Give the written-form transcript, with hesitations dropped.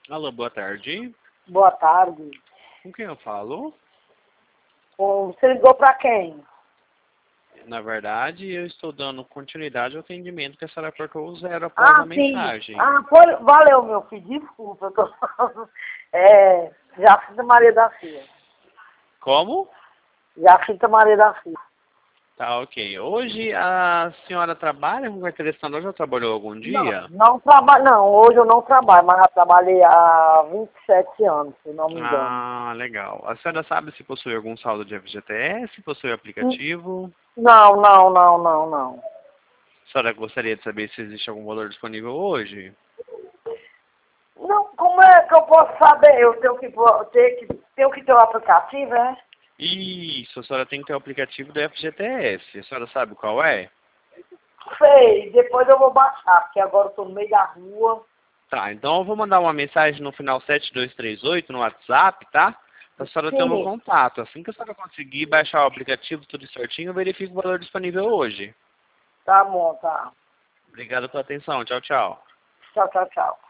Alô, boa tarde. Boa tarde. Com quem eu falo? Você ligou para quem? Na verdade, eu estou dando continuidade ao atendimento que a senhora apertou o 0 após a Sim. mensagem. Valeu, meu filho. Desculpa. Eu tô... Jacinta Maria da Silva. Como? Jacinta Maria da Silva. Tá, ok. Hoje a senhora trabalha com carteira de cidadão? Já trabalhou algum dia? Não trabalho, não. Hoje eu não trabalho, mas já trabalhei há 27 anos, se não me engano. Ah, legal. A senhora sabe se possui algum saldo de FGTS? Possui aplicativo? Não. A senhora gostaria de saber se existe algum valor disponível hoje? Não, como é que eu posso saber? Eu tenho que ter o aplicativo, né? Isso, a senhora tem que ter o aplicativo do FGTS. A senhora sabe qual é? Sei, depois eu vou baixar, porque agora eu tô no meio da rua. Tá, então eu vou mandar uma mensagem no final 7238 no WhatsApp, tá? Pra senhora ter o meu Sim, contato. Assim que a senhora conseguir baixar o aplicativo tudo certinho, eu verifico o valor disponível hoje. tá bom, tá. Obrigado pela atenção. Tchau, tchau. Tchau.